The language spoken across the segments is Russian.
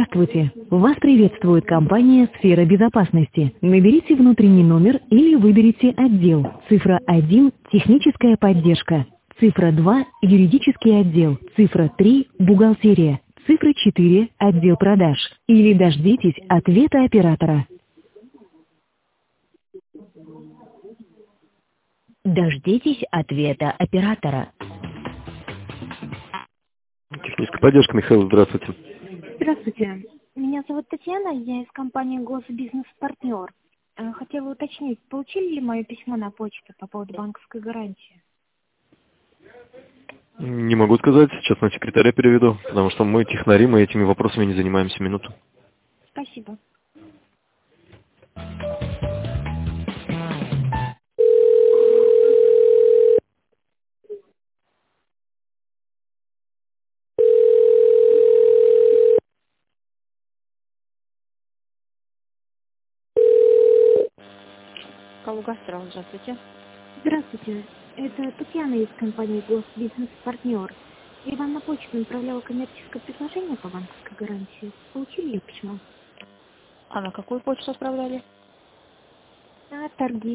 Здравствуйте! Вас приветствует компания «Сфера безопасности». Наберите внутренний номер или выберите отдел. Цифра 1– техническая поддержка. Цифра 2– юридический отдел. Цифра 3– бухгалтерия. Цифра 4– отдел продаж. Или дождитесь ответа оператора. Дождитесь ответа оператора. Техническая поддержка, Михаил, здравствуйте. Здравствуйте. Меня зовут Татьяна, я из компании «Госбизнес-партнер». Хотела уточнить, получили ли мое письмо на почту по поводу банковской гарантии? Не могу сказать, сейчас на секретаря переведу, потому что мы технари, мы этими вопросами не занимаемся минуту. Спасибо. Калугастрал, здравствуйте. Здравствуйте. Это Татьяна из компании «Госбизнес-партнер». Я вам на почту направляла коммерческое предложение по банковской гарантии. Получили ли письмо? А на какую почту отправляли? На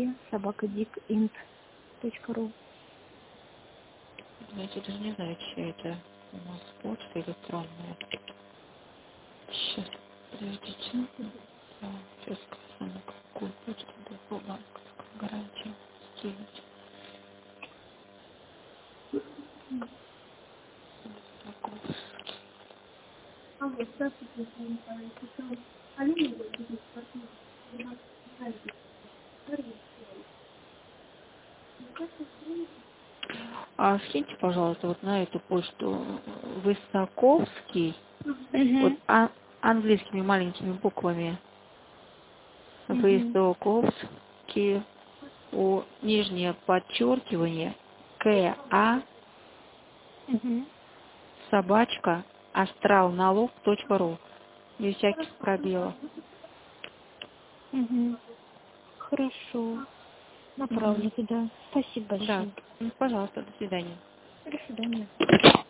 торги@dicint.ru. Знаете, даже не знаю, чья это у нас почта электронная. Сейчас, подождите. Да, сейчас скажу, на какую почту по банковской гарантии скинуть. Здравствуйте. А скиньте, пожалуйста, вот на эту почту Высоковский, вот английскими маленькими буквами. Высоковский, нижнее подчеркивание, КА, собачка, астралналог.ру. Без всяких пробелов. Хорошо. Направлю туда. Спасибо Да, большое. пожалуйста, до свидания. До свидания.